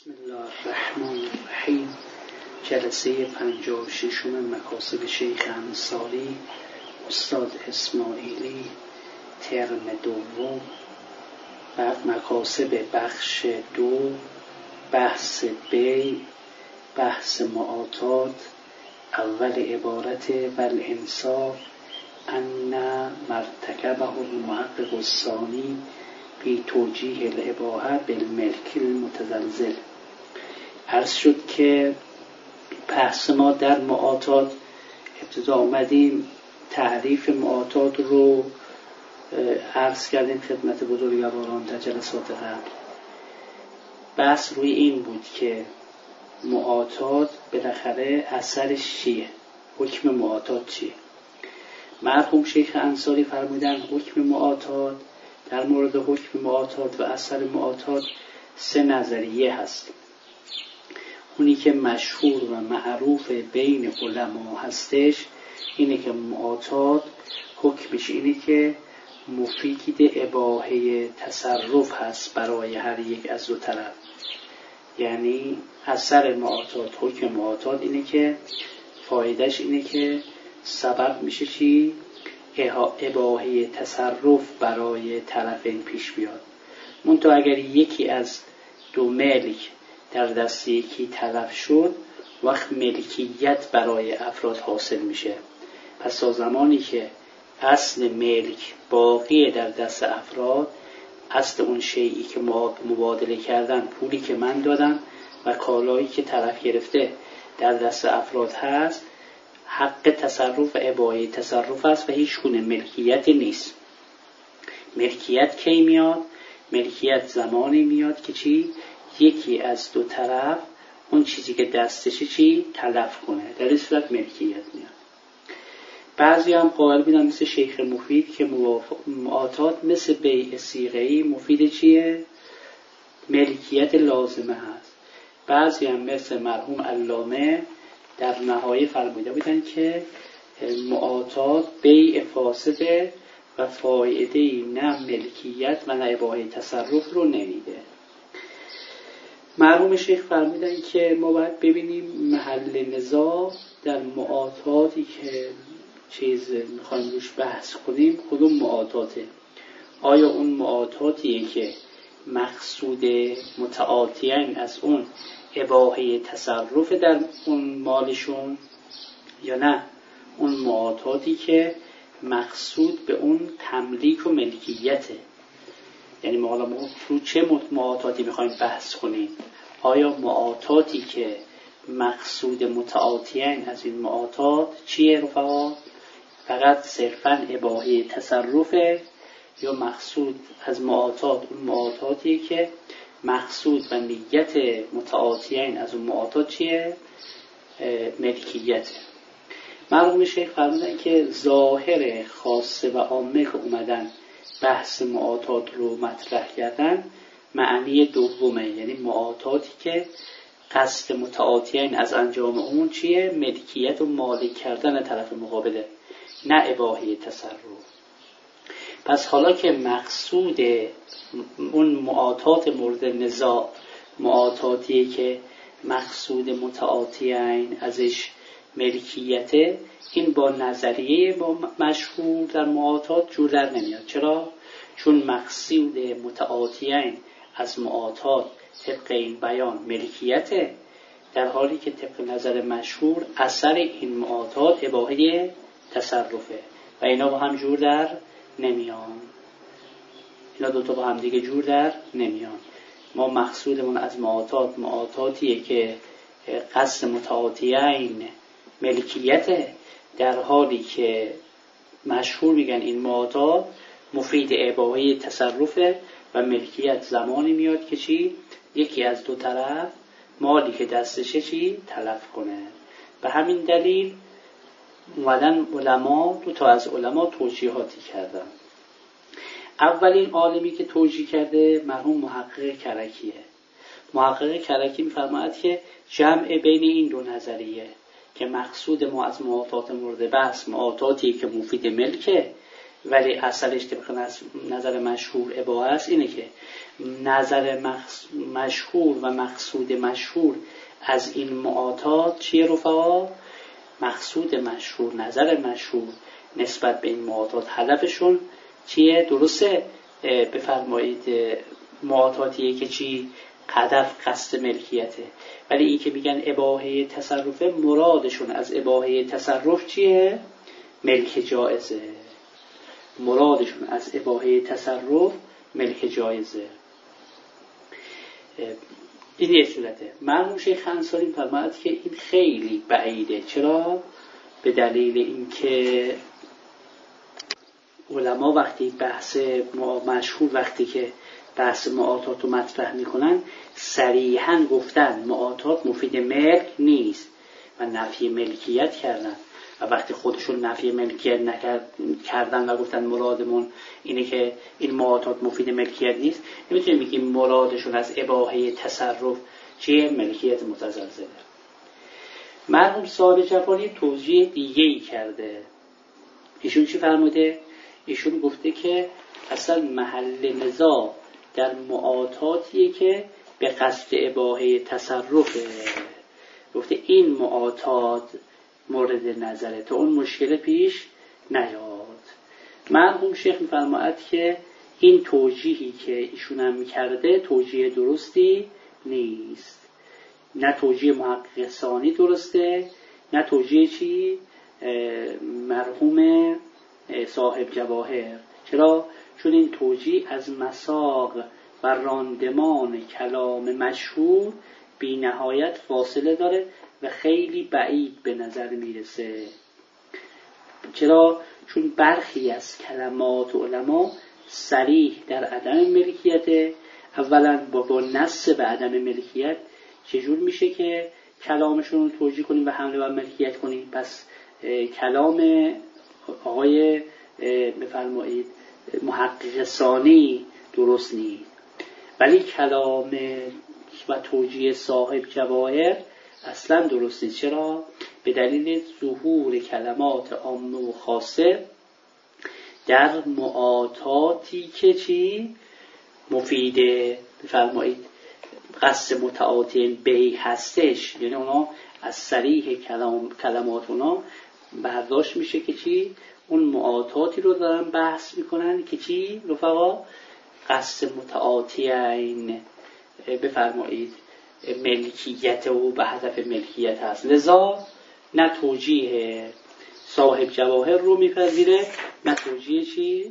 بسم الله الرحمن الرحیم. جلسه 56 مکاسب شیخ انصاری استاد اسماعیلی، ترم دوم. بعد مکاسب بخش 2، بحث بی، بحث معاطات. اول عبارت والانصاف ان مرتکبه المحقق الثانی بی توجیه الاباحه بالملک المتزلزل. عرض شد که بحث ما در معاطات ابتدا آمدیم تعریف معاطات رو عرض کردیم خدمت بزرگواران در جلسات قبل. بحث روی این بود که معاطات بالاخره اثرش چیه، حکم معاطات چیه. مرحوم شیخ انصاری فرمودن حکم معاطات، در مورد حکم معاطات و اثر معاطات 3 نظریه هست. اونی که مشهور و معروف بین علما هستش اینه که معاطات حکمش اینه که مفید اباحه تصرف هست برای هر یک از دو طرف. یعنی اثر معاطات، حکم معاطات اینه که فایدهش اینه که سبب میشه چی؟ اباحه تصرف برای طرفین پیش بیاد. منتها اگر یکی از دو ملک در دست یکی تلف شد، وقت ملکیت برای افراد حاصل میشه. پس تا زمانی که اصل ملک باقی در دست افراد، اصل اون شیئی که مبادله کردن، پولی که من دادم و کالایی که طرف گرفته در دست افراد هست، حق تصرف و اباحه تصرف است و هیچ گونه ملکیت نیست. ملکیت کی میاد؟ ملکیت زمانی میاد که چی؟ یکی از دو طرف اون چیزی که دستشه چی؟ تلف کنه. در این صورت ملکیت میاد. بعضی هم قائل بودن مثل شیخ مفید که معاطات مثل بیع صیغه‌ای مفید چیه؟ ملکیت لازمه هست. بعضی هم مثل مرحوم علامه در نهایه فرموده بودن که معاطات بیع فاسده و فایده‌ای نه ملکیت و نه اباحه تصرف رو نمیده. مرحوم شیخ فرمودن که ما باید ببینیم محل نزاع در معاطاتی که میخوایم روش بحث کنیم کدوم معاطاته. آیا اون معاطاتیه که مقصود متعاطیین از اون اباحه تصرف در اون مالشون، یا نه اون معاطاتی که مقصود به اون تملیک و ملکیته. یعنی ما رو چه معاطاتی میخوایم بحث کنیم؟ آیا معاطاتی که مقصود متعاطیین از این معاطات چیه رفقا؟ فقط صرفاً اباحه تصرفه، یا مقصود از معاطات اون معاطاتی که مقصود و نیت متعاطیین از اون معاطات چیه؟ ملکیت. مرحوم شیخ فرمودن که ظاهر خاصه و عامه که اومدن بحث معاطات رو مطرح کردن معنی دومه، یعنی معاطاتی که قصد متعاطیین از انجام اون چیه؟ ملکیت و مالک کردن طرف مقابله، نه اباحه تصرف. پس حالا که مقصود اون معاطات مورد نزاع معاطاتیه که مقصود متعاطیین ازش ملکیته، این با نظریه مشهور در معاطات جور در نمیاد. چرا؟ چون مقصود متعاطیین از معاطات طبق این بیان ملکیته، در حالی که طبق نظر مشهور اثر این معاطات اباحه تصرفه و اینا با هم جور در نمیان. اینا دوتا با هم دیگه جور در نمیان. ما مقصودمون از معاطاتیه که قصد متعاطیین ملکیته، در حالی که مشهور میگن این معاطات مفید اباحه تصرفه و ملکیت زمانی میاد که چی؟ یکی از دو طرف مالی که دستشه چی؟ تلف کنه. به همین دلیل اومدن علما، دو تا از علما توجیهاتی کردن. اولین عالمی که توجیه کرده مرحوم محقق کرکیه. محقق کرکی میفرماید که جمع بین این دو نظریه که مقصود ما از معاطات مورد بحث معاطاتی که مفید ملکه، ولی اصلش طبق نظر مشهور اباحه است، اینه که نظر مشهور و مقصود مشهور از این معاطات چیه رفقا؟ مقصود مشهور، نظر مشهور نسبت به این معاطات هدفشون چیه؟ درسته بفرمایید معاطاتیه که چی؟ هدف قصد ملکیته، ولی این که میگن اباحه تصرفه مرادشون از اباحه تصرف چیه؟ ملک جایزه. مرادشون از اباحه تصرف ملک جایزه. این یه صورته. مرحوم شیخ انصاری فرمود که این خیلی بعیده. چرا؟ به دلیل اینکه علما وقتی بحث مشهور وقتی که بحث معاطات رو مطرح میکنن صریحاً گفتن معاطات مفید ملک نیست و نفی ملکیت کردن، و وقتی خودشون نفی ملکیت کردن و گفتن مرادمون اینه که این معاطات مفید ملکیت نیست، نمیتونیم بگیم مرادشون از اباحه تصرف چیه؟ ملکیت متزلزله. مرحوم صاحب جفاری توضیح دیگه‌ای کرده. ایشون چی فرموده؟ ایشون گفته که اصلا محل نزاع در معاطاتیه که به قصد اباحه تصرفه. گفته این معاطات مورد نظره تا اون مشکل پیش نیاد. مرحوم شیخ می‌فرماید که این توجیهی که ایشون هم می‌کرده توجیه درستی نیست. نه توجیه محقق ثانی درسته، نه توجیه چی؟ مرحوم صاحب جواهر. چرا؟ چون این توجیه از مساق و راندمان کلام مشهور بی نهایت فاصله داره و خیلی بعید به نظر میرسه. چرا؟ چون برخی از کلمات علما صریح در عدم ملکیت. اولا با نص به عدم ملکیت چجور میشه که کلامشون رو توجیه کنیم و حمله بر ملکیت کنیم؟ پس کلام آقای بفرمایید محقق ثانی درست نیست، ولی کلام و توجیه صاحب جواهر اصلا درست نیست. چرا؟ به دلیل ظهور کلمات عامه و خاصه در معاطاتی که چی؟ مفیده بفرمایید قصد متعاطین بهی هستش، یعنی اونا از صریح کلمات اونا برداشت میشه که چی؟ اون معاطاتی رو دارن بحث میکنن که چی؟ رفقا قصد متعاطین بفرمایید ملکیت و به هدف ملکیت هست. لذا نه توجیه صاحب جواهر رو میپذیره، نه توجیه چی؟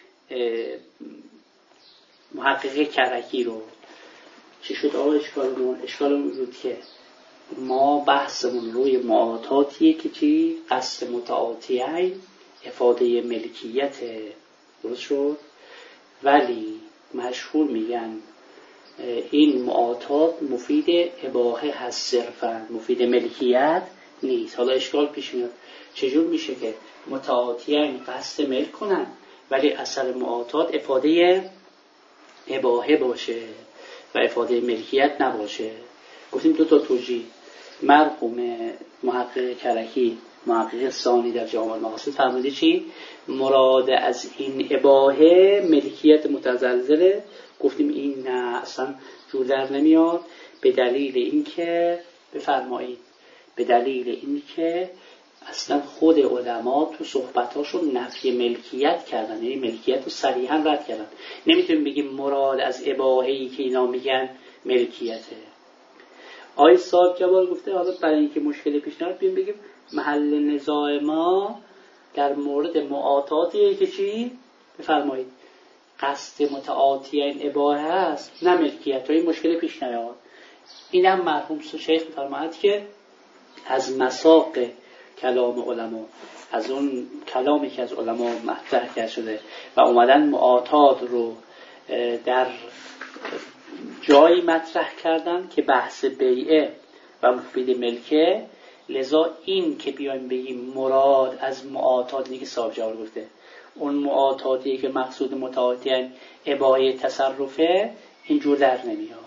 محقق کرکی رو. چی شد آقا اشکالمون؟ اشکالمون بود که ما بحثمون روی معاطاتیه که چی؟ قصد متعاطیین افاده ملکیت. درست شد؟ ولی مشهور میگن این معاطات مفید اباحه هست، صرفا مفید ملکیت نیست. حالا اشکال پیش میاد چجور میشه که متعاطیین قصد ملک کنن ولی اثر معاطات افاده اباحه باشه و افاده ملکیت نباشه؟ گفتیم دو تا توجیه. مرحوم محقق کرکی محقق ثانی در جامع المقاصد فرموده چی؟ مراد از این اباحه ملکیت متزلزله. گفتیم این نه اصلا جور در نمیاد، به دلیل اینکه بفرمایید به دلیل اینکه اصلا خود علما تو صحبتاشون نفی ملکیت کردن، یعنی ملکیت رو صریحا رد کردن. نمیتونیم بگیم مراد از اباحه‌ای که اینا میگن ملکیته. آقای صاحب جوار گفته حالا برای اینکه مشکل پیش نیاد بگیم محل نزاع ما در مورد معاطاتیه که چی؟ بفرمایید قصد متعاطیین اباحه است نه ملکیت. این مشکل پیش نیاد. اینم مرحوم شیخ فرماید که از مساق کلام علما، از اون کلامی که از علما مطرح کرده شده و اومدن معاطات رو در جایی مطرح کردن که بحث بیعه و مفید ملکه. لذا این که بیایم بگیم مراد از معاطات نیست که صاحب جوار گفته اون معاطاتی که مقصود متعاطیان اباحه تصرفه، اینجور در نمیاد.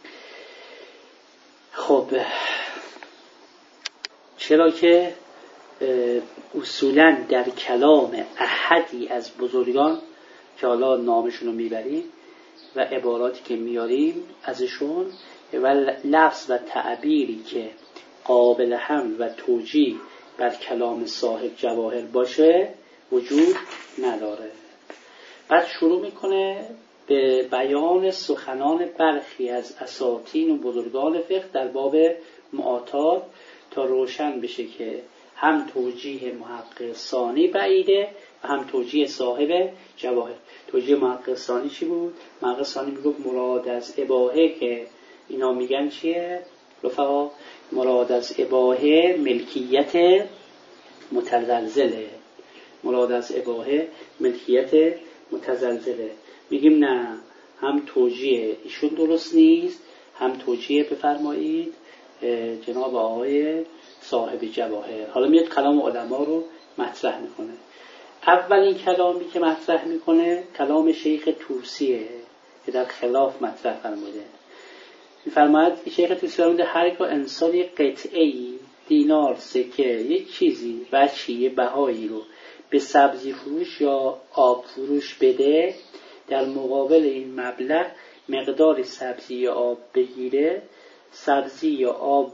خب چرا که اصولا در کلام احدی از بزرگان که حالا نامشون رو میبریم و عباراتی که میاریم ازشون و لفظ و تعبیری که قابل حمل و توجیه بر کلام صاحب جواهر باشه وجود نداره. بعد شروع میکنه به بیان سخنان برخی از اساطین و بزرگان فقه در باب معاطات تا روشن بشه که هم توجیه محقق ثانی بعیده و هم توجیه صاحب جواهر. توجیه محقق ثانی چی بود؟ محقق ثانی میگفت مراد از اباحه که اینا میگن چیه؟ رفقا مراد از اباحه ملکیت متزلزله. مراد از اباحه ملکیت متزلزله. میگیم نه، هم توجیه ایشون درست نیست، هم توجیه بفرمایید جناب آقای صاحب جواهر. حالا میاد کلام علما رو مطرح میکنه. اولین کلامی که مطرح میکنه کلام شیخ توسیه که در خلاف مطرح فرموده. میفرماید که شیخ توسی فرموده هرگاه انسان یک قطعه‌ای دینار، سکه، یک چیزی، بچی، بهایی رو به سبزی فروش یا آب فروش بده، در مقابل این مبلغ مقدار سبزی یا آب بگیره، سبزی یا آب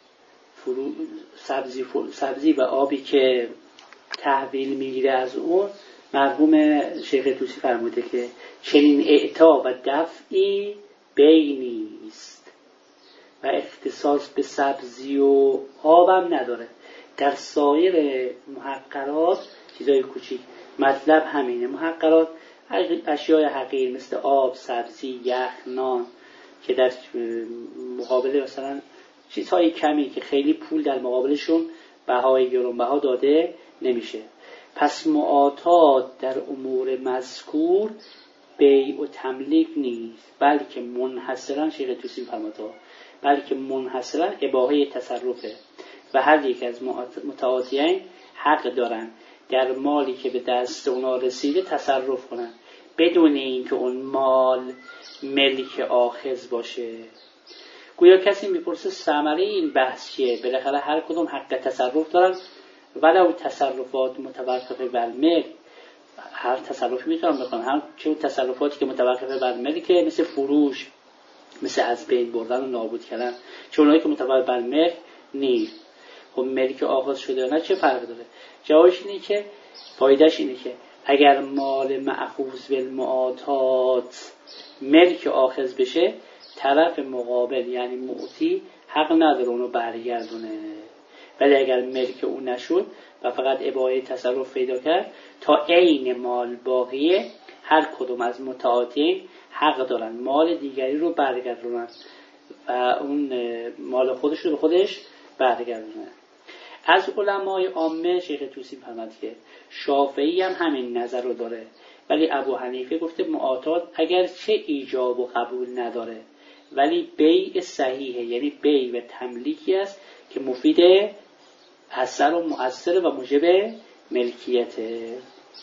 سبزی و آبی که تحویل میگیره از اون، مرحوم شیخ توسی فرموده که چنین اعطا و دفعی بینی است و اختصاص به سبزی و آبم نداره. در سایر محقرات چیزای کوچیک مطلب همینه. محقرات اشیای حقیر مثل آب، سبزی، یخ، نان که در مقابل مثلا چیزهای کمی که خیلی پول در مقابلشون بهای گرانبها داده نمیشه. پس معاطات در امور مذکور بیع و تملیک نیست، بلکه منحصرا شیخ توسی فرماده بلکه منحصرا اباحه تصرفه و هر یک از متعاطیین حق دارن در مالی که به دست اونا رسیده تصرف کنن بدون اینکه اون مال ملک آخذ باشه. گویا کسی میپرسه ثمره این بحث چیه؟ بالاخره هر کدوم حق تصرف دارن ولو تصرفات متوقفه بر ملک. هر تصرفی میتونن بکنن، هم چه تصرفاتی که متوقفه بر ملکه مثل فروش، مثل از بین بردن و نابود کردن، چه اونایی که متوقف بر ملک نیست. خب ملک آغاز شده نه چه فرق داره؟ جوابش اینه که فایدهش اینه که اگر مال مأخوذ بالمعاطات ملک آخذ بشه، طرف مقابل یعنی معطی حق نداره اونو برگردونه. ولی اگر ملک اون نشد و فقط اباحه تصرف پیدا کرد، تا عین مال باقیه هر کدوم از متعاطیین حق دارن مال دیگری رو برگردونن و اون مال خودش رو به خودش برگردونه. از علمای عامه شیخ توسی فرمود که شافعی هم همین نظر رو داره، ولی ابو حنیفه گفته معاطات اگر چه ایجاب و قبول نداره ولی بیع صحیحه، یعنی بیع و تملیکی است که مفید اثر و مؤثر و موجب ملکیته.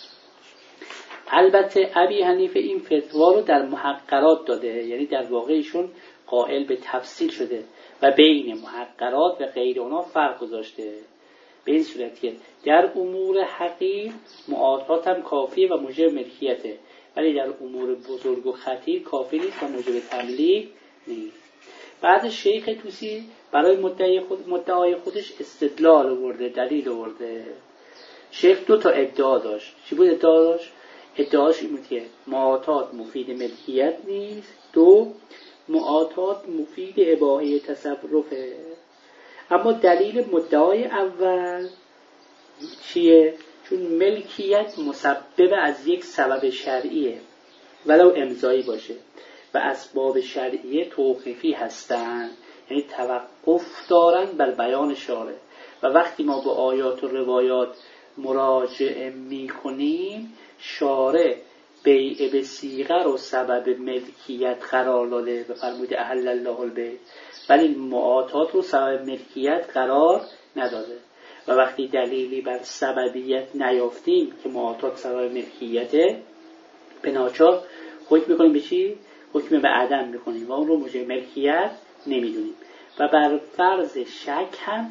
البته ابی حنیفه این فتوا رو در محقرات داده، یعنی در واقع ایشون قائل به تفصیل شده و بین محقرات و غیر اونا فرق گذاشته. به این صورت که در امور حقیر معاطات هم کافیه و موجب ملکیته، ولی در امور بزرگ و خطیر کافی نیست و موجب تملیک نیست. بعد شیخ توسی برای مدعای خودش استدلال آورده، دلیل آورده. شیخ دو تا ادعا داشت. چی بود ادعا داشت؟ ادعاش این بود که معاطات مفید ملکیت نیست، دو معاطات مفید اباحه تصرفه. اما دلیل مدعای اول چیه؟ چون ملکیت مسبب از یک سبب شرعیه ولو امضایی باشه و اسباب شرعیه توقیفی هستند، یعنی توقف دارن بر بیان شارع. و وقتی ما به آیات و روایات مراجعه می کنیم، شارع بیع به صیغه رو سبب ملکیت قرار داده و فرموده احل الله البیع، ولی معاطات رو سبب ملکیت قرار نداده. و وقتی دلیلی بر سببیت نیافتیم که معاطات سبب ملکیته، به ناچار حکم میکنیم به چی؟ حکم به عدم میکنیم و اون رو موجب ملکیت نمیدونیم. و بر فرض شک هم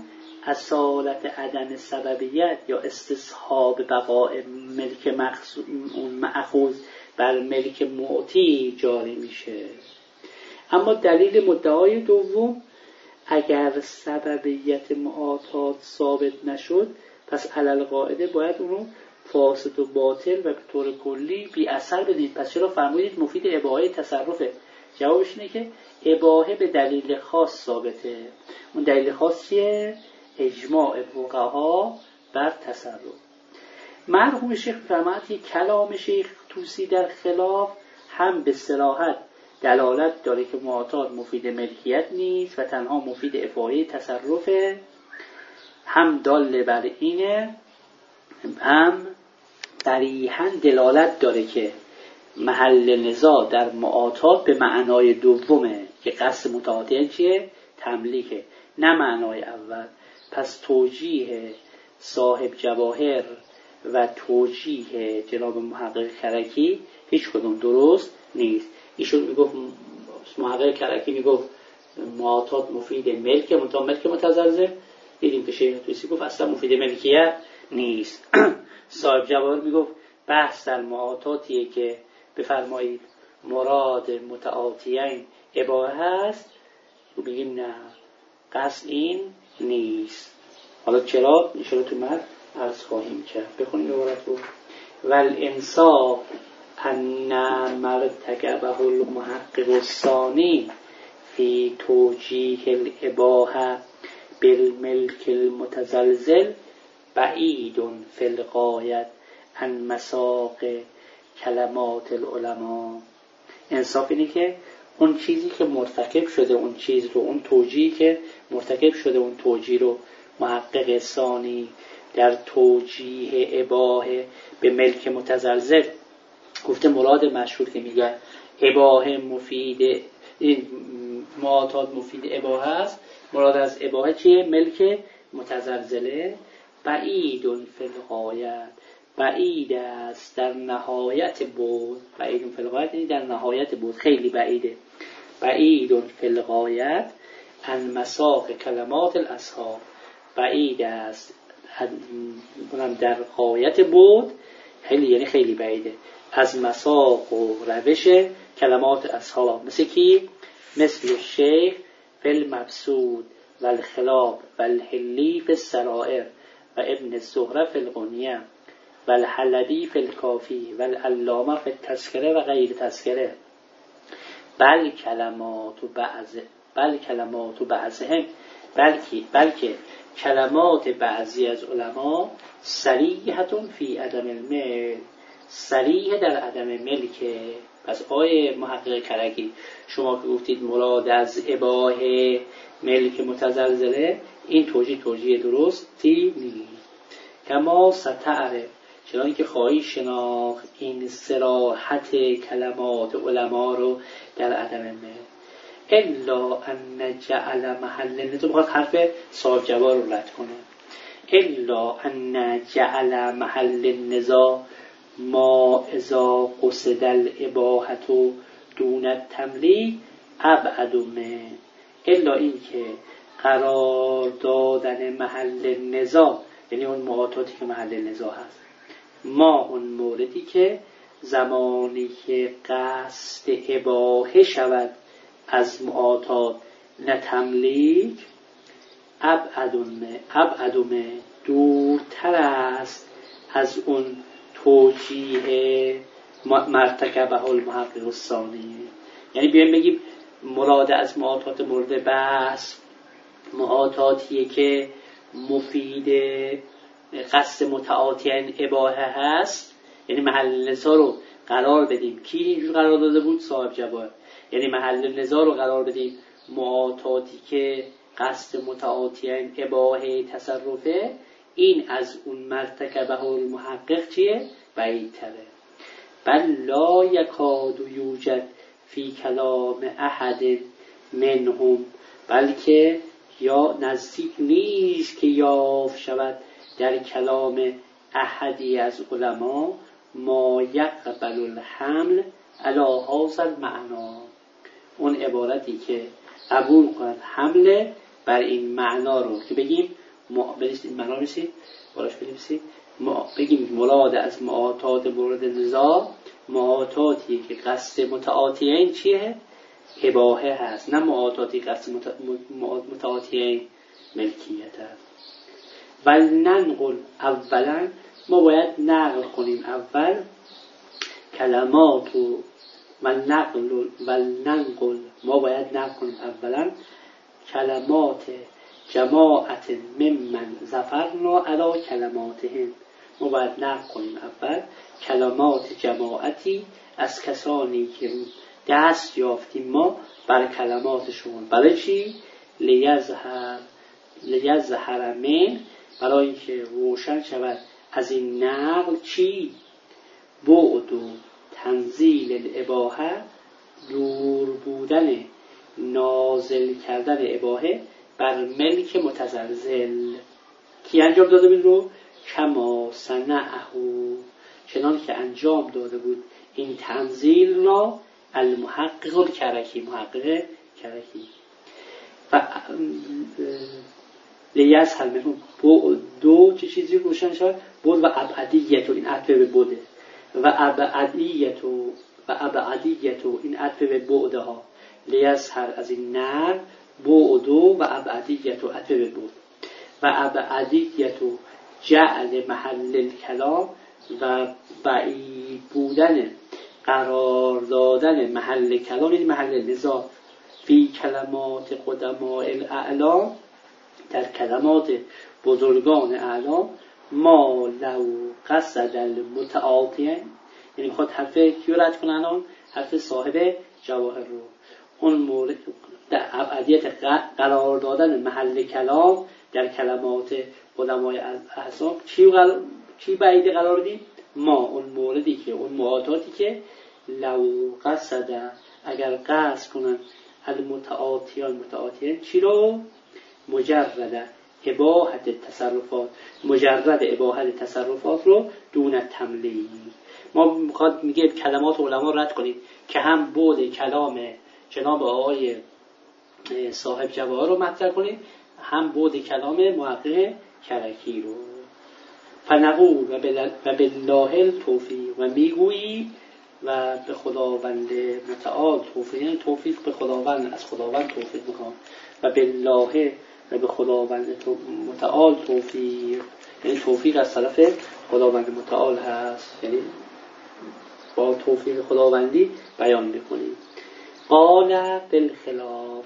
اصالت عدم سببیت یا استصحاب بقاء ملک اون مأخوذ بر ملک معطی جاری میشه. اما دلیل مدعای دوم، اگر سببیت معاطات ثابت نشد پس علل قاعده باید اونو فاسد و باطل و به طور کلی بی اثر بدید. پس چرا فرمودید مفید اباحه تصرفه؟ جوابش اینه که اباحه به دلیل خاص ثابته. اون دلیل خاص چیه؟ اجماع فقها بر تصرف. مرحوم شیخ فرماید که کلام شیخ طوسی در خلاف هم به صراحت دلالت داره که معاطات مفید ملکیت نیست و تنها مفید اباحه تصرفه، هم دال بر اینه، هم صریحاً دلالت داره که محل نزاع در معاطات به معنای دومه که قصد متعاطیان چیه؟ تملیکه، نه معنای اول. پس توجیه صاحب جواهر و توجیه جناب محقق کرکی هیچ کدوم درست نیست. ایشون میگفت، محقق کرکی میگفت معاطات مفید ملکه، منتها ملک متزلزل. دیدیم که شیخ طوسی گفت اصلا مفید ملکیت نیست. صاحب جواهر میگفت بحث در معاطاتیه که بفرمایید مراد متعاطیین اباحه هست، بگیم نه، قصد این نیست. حالا چرا؟ انشاءالله تو متن عرض خواهیم کرد. بخونیم عبارت رو. والانصاف ان مرتکبه المحقق الثانی فی توجیه الاباحه بالملک المتزلزل بعید فی الغایت عن مساق کلمات العلماء. انصاف اینه که اون چیزی که مرتکب شده، اون چیز رو، اون توجیهی که مرتکب شده، اون توجیه رو محقق ثانی در توجیه اباحه به ملک متزلزل گفته مراد مشهور که میگه اباحه مفید، این معاطات مفید اباحه است، مراد از اباحه چیه؟ ملک متزلزله. بعیدون فی الغایت، بعید است در نهایت بود. بعیدون فی الغایت یعنی در نهایت بود، خیلی بعیده. بعیدون فی الغایت عن مساق کلمات الاصحاب، بعید است در غایت بود، خیلی یعنی خیلی بعیده، از مساق و روش کلمات اصحاب. مثل کی؟ مثل شیخ فی المبسوط و الخلاب و الحلی فی السرائر و ابن الزهره فی الغنیه و الحلبی فی الکافی و العلامه فی التذکره و غیر تذکره. بل کلمات بعضهم، بلکه کلمات بعضی از علما صریحتون فی عدم الملک، صریح در عدم ملکه. پس آیه محقق کرکی شما که گفتید مراد از اباحه ملک متزلزله، این توجیه درستی نیست. کما ستعرف، چنانکه که خواهی شناخت این صراحت کلمات علما رو در عدم ملک. الا ان جعل محل نزاع، بخواد حرف صاحب جواب رو رد کنه. الا ان جعل محل النزاع ما اذا قصد الاباحه دون التملیک ابعد منه. الا این که قرار دادن محل نزاع، یعنی اون معاطاتی که محل نزاع هست، ما اون موردی که زمانی که قصد اباحه شود از معاطات نه تملیک، ابعدمه دورتر است از اون توجیه مرتکبه المحقق الثانی. یعنی بیایم بگیم مراد از معاطات مورد بحث معاطاتیه که مفید قصد متعاطیان اباحه هست، یعنی محل نزاع رو قرار بدیم. کی اینجور قرار داده بود؟ صاحب جواهر. یعنی محل نزاع رو قرار بدیم معاطاتی که قصد متعاطیان اباحه تصرفه، این از اون مرتکبه المحقق چیه؟ بعیدتره. بل لا یکاد یوجد فی کلام احد منهم، بلکه یا نزدیک نیست که یافت شود در کلام احدی از علما ما یقبل الحمل علی هذا المعنا، اون عبارتی که قبول کند حمله بر این معنا رو، که بگیم بنویسید معنا بنویسید بالاش بنویسید بگیم مراد از معاطات مورد نزاع معاطاتی که قصد متعاطیین چیه؟ اباحه هست، نه معاطاتی قصد متعاطیین ملکیت هست. ولننقل اولا ما باید نقل کنیم اول کلمات و ولننقل ما باید نقل کنیم اولا کلمات جماعت ممن ظفرنا علی کلماتهم ما باید نقل کنیم اول کلمات جماعتی از کسانی که دست یافتیم ما بر کلماتشون. برای چی؟ لیظهر من برای اینکه روشن شود از این نقل چی؟ بعد و تنزیل الاباحه دور بودن نازل کردن اباحه بر ملک متزلزل. کی انجام داده بود رو؟ کما صنعه چنان که انجام داده بود این تنزیل را المحقق الکرکی محقق کرکی و لیظهر منه دو چه چیزی روشن شد؟ بود و ابعدیت و این عطف به بوده و ابعدیت و این عطف به بعده ها لیظهر از این نر بعد و ابعدیت و عطف به بود و ابعدیت و جعل محل الکلام و بعید بودن قرار دادن محل کلام این محل نزاع فی کلمات قدماء الاعلام در کلمات بزرگان اعلام ما لو قصد المتعاطیین یعنی خود حرف کیو رد کنن الان حرف صاحب جواهر رو اون مورد در ابعدیت قرار دادن محل کلام در کلمات قدماء الاعلام چی بعید قرار دید؟ ما اون موردی که اون معاطاتی که لو قصد اگر قصد کنن المتعاطیان چی رو؟ مجرد اباحت تصرفات رو دون تملیک. ما میگه کلمات علما رد کنید که هم بود کلام جناب آقای صاحب جواهر رو مطرح کنید هم بود کلام محقق کرکی رو. فنقول و بالله التوفیق و میگویی و به خداوند متعال توفیق یعنی توفیق به خداوند از خداوند توفیق میخوام و بالله و به خداوند متعال توفیق یعنی توفیق از طرف خداوند متعال هست یعنی با توفیق خداوندی بیان میکنیم. قال بالخلاف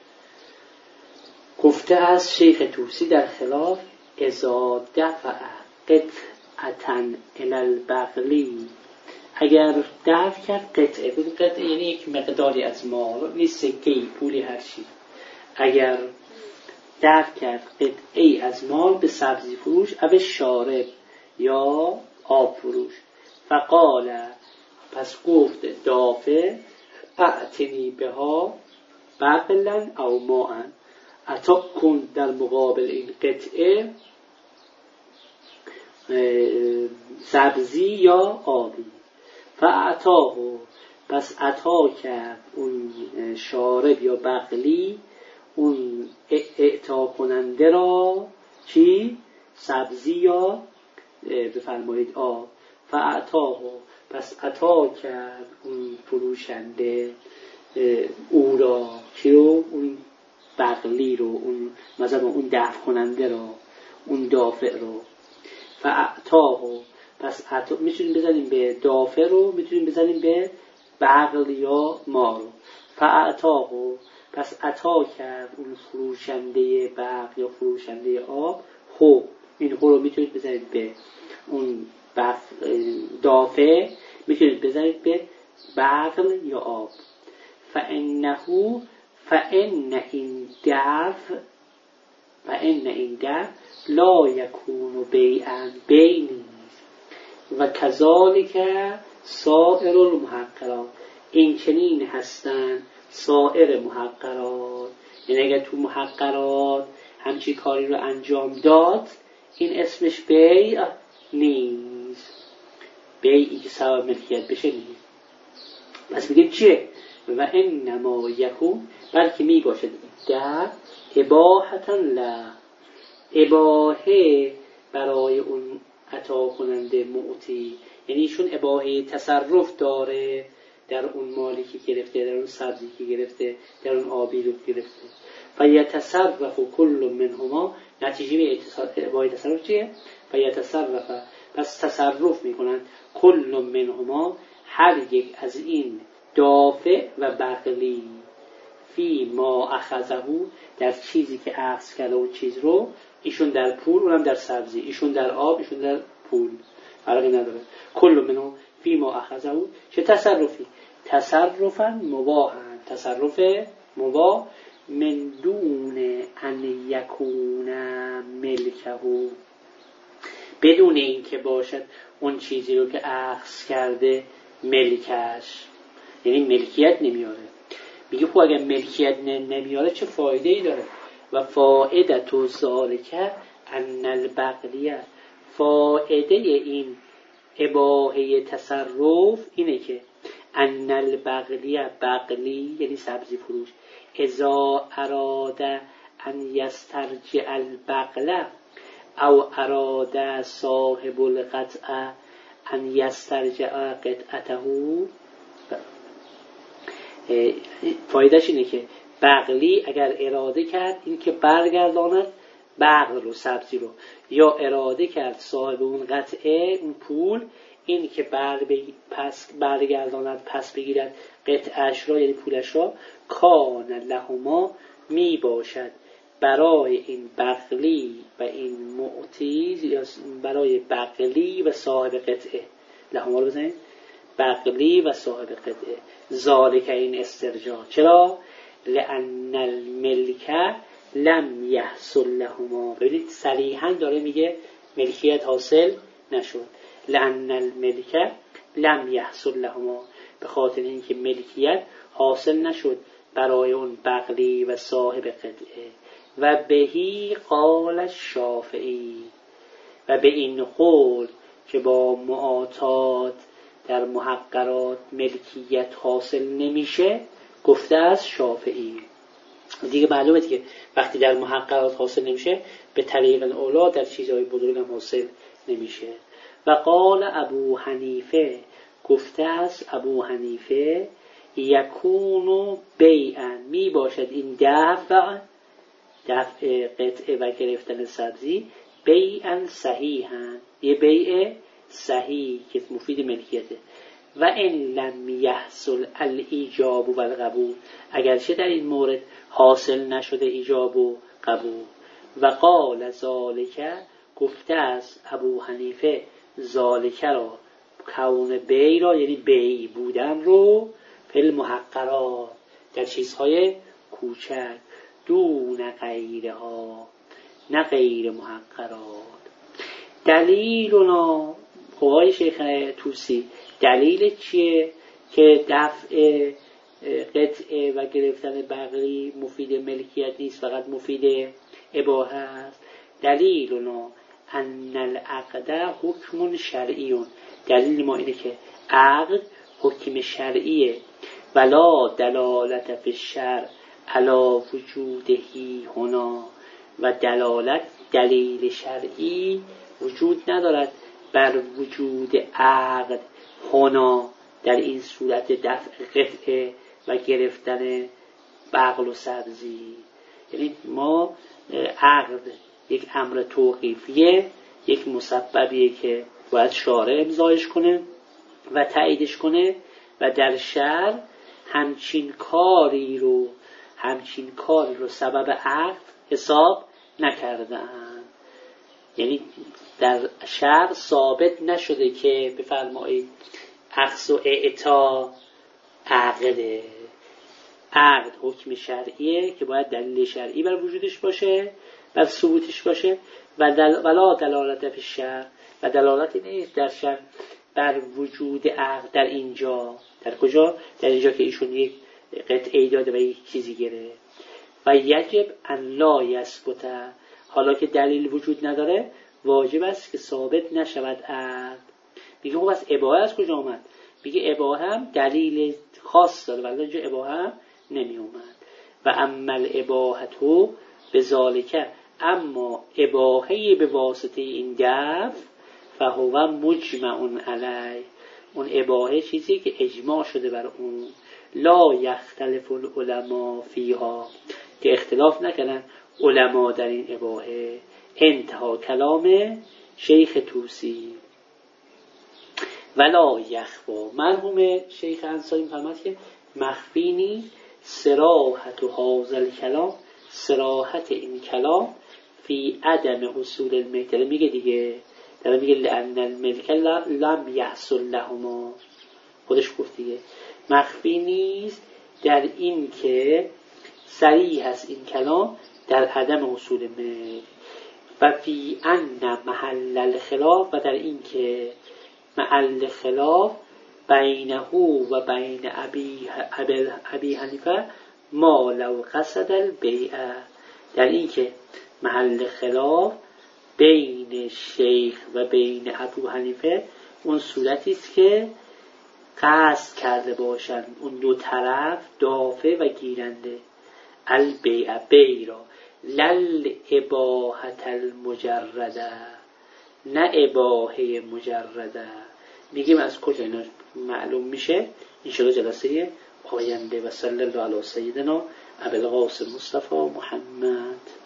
گفته از شیخ طوسی در خلاف اذا دفع قطعة الى البغلی اگر دفع کرد قطعه یعنی یک مقداری از مال نیست سکه‌ای پولی هر چی اگر دفع کرد قطعی از مال به سبزی فروش او شارب یا آب فروش فقال پس گفت دافع اعتنی بها بغلا او ماء عطا کن در مقابل این قطعه سبزی یا آبی فاعطاه پس عطا کرد اون شارب یا بغلی اون اعطا کننده را چی؟ سبزی یا بفرمایید آب فاعطاه پس عطا کرد اون فروشنده او را چی رو؟ اون بغلی رو اون مثلا اون دفع کننده را اون دافع رو فاعطاه پس عطا میتونیم بزنیم به دافع رو میتونیم بزنیم به بغل یا ما رو فاعطاه پس عطا کرد اون فروشنده بغل یا فروشنده آب خب این رو میتونید بزنید به اون دافع میتونید بزنید به بغل یا آب فإن این دفع لا یکون بیعا بینی و کذالک سائر المحقرات این چنین هستند سائر محقرات یعنی اگر تو محقرات همچی کاری رو انجام داد این اسمش بیع نیست بیعی که سبب ملکیت بشه نیست پس میگه چیه؟ و انما یکون بلکه می باشد در اباحتا لا اباحه برای اون عطا کننده معطی، یعنی ایشون اباحه تصرف داره در اون مالی که گرفته، در اون سبزی که گرفته، در اون آبی رو گرفته. فیتصرف کل منهما، نتیجه اباحه تصرف چیه؟ فیتصرف، پس تصرف میکنن کل منهما، هر یک از این دافع و بغلی، فی ما اخذه، در چیزی که اخذ کرده اون چیز رو، ایشون در پول اونم در سبزی، ایشون در آب ایشون در پول، فرقی نداره. کل منو فی ما اخذه، چه تصرفی؟ تصرفا مباحا، تصرف مباح، من دون ان یکون ملکه، بدون این که باشد اون چیزی رو که اخذ کرده ملکش، یعنی ملکیت نمیاره. میگه خب اگر ملکیت نمیاره چه فایده ای داره؟ و فائدت و ذالک ان البغلیه، فائده این اباحه تصرف اینه که ان البغلیه، بغلی یعنی سبزی فروش، اذا اراد ان یسترجع البغله او اراد صاحب القطع ان یسترجع قطعته، فایدهش اینه که بغلی اگر اراده کرد این که برگرداند بغل رو، سبزی رو، یا اراده کرد صاحب اون قطعه، اون پول، این که برگرداند، پس بگیرد قطعش را، یعنی پولش را، کان لهما، می باشد برای این بغلی و این معطی، یا برای بغلی و صاحب قطعه، لهما رو بزنید، بغلی و صاحب قطعه، ذالک این استرجاع. چرا؟ لأن الملک لم یحصل لهما، ببینید صریحا داره میگه ملکیت حاصل نشد. لأن الملک لم یحصل لهما، به خاطر اینکه ملکیت حاصل نشد برای اون بغلی و صاحب قطعه. و بهی قال الشافعی، و به این قول که با معاطات در محقرات ملکیت حاصل نمیشه گفته از شافعی. دیگه معلومه که وقتی در محقرات حاصل نمیشه به طریق اولا در چیزهای بزرگ هم حاصل نمیشه. و قال ابو حنیفه، گفته از ابو حنیفه، یکونو بیعا، می باشد این دفع قطعه و گرفتن سبزی، بیعا صحیحا، یه بیع صحیح که مفید ملکیته. و ان لم یحصل الایجاب و القبول، اگرچه در این مورد حاصل نشده ایجاب و قبول. و قال ذالک، گفته از ابو حنیفه ذالک را، کون بی را، یعنی بی بودن رو، فی المحقرات، در چیزهای کوچک، دون غیرها، نه غیر محقرات. دلیلنا، آقای شیخ توسی، دلیل چیه که دفع قطعه و گرفتن بغلی مفید ملکیت نیست، فقط مفید اباحه است؟ دلیلنا ان العقد حکم شرعی، دلیل ما اینه که عقد حکم شرعیه، ولا دلالت فی الشرع علی وجودهی هنا، و دلالت، دلیل شرعی وجود ندارد بر وجود عقد هنا، در این صورت دفع قطعه و گرفتن بغل و سبزی. یعنی ما عقد یک امر توقیفیه، یک مسببیه که باید شارع امضایش کنه و تاییدش کنه، و در شرع همچین کاری رو سبب عقد حساب نکردن. یعنی در شرع ثابت نشده که بفرمایید اخذ و اعطا عقده. عقد حکم شرعیه که باید دلیل شرعی بر وجودش باشه، بر ثبوتش باشه، و ولا دلالت فی الشرع، و دلالتی نیست در شرع بر وجود عقد. در اینجا، در کجا؟ در اینجا که ایشون یک قطعه داده و یک چیزی گرفت. و یجب ان لا یثبت، حالا که دلیل وجود نداره واجب است که ثابت نشود عقد. میگه خب از اباحه از کجا آمد؟ میگه اباحه هم دلیل خاص داره، ولی اینجا اباحه هم نمی اومد. و اما الاباحه به ذالک اما اباحه به واسطه این دفع فهو مجمع علی، اون اباحه چیزی که اجماع شده بر اون، لا یختلف العلماء فیها، که اختلاف نکنن علما در این اباحه. انتها کلام شیخ طوسی. ولا یخفا، مرحوم شیخ انصاری می‌فرماد که مخفی نیست صراحت و هذا کلام، صراحت این کلام فی عدم حصول الملک، میگه دیگه در میگه لأن الملک لم یحصل لهما، خودش گفت دیگه مخفی نیست در این که صریح هست این کلام در عدم حصول ملک، و فی ان محل الخلاف، و در این که محل خلاف بینه و بین ابی حنیفه ما لو قصد البیعه، در این که محل خلاف بین شیخ و بین ابو حنیفه اون صورتی است که قصد کرده باشند اون دو طرف دافع و گیرنده البیع بیرا لل اباحت المجرده، نه اباحه مجرده. میگیم از کجا اینا معلوم میشه انشاءالله جلسه آینده. و صلی الله علی سیدنا ابوالقاسم مصطفی محمد.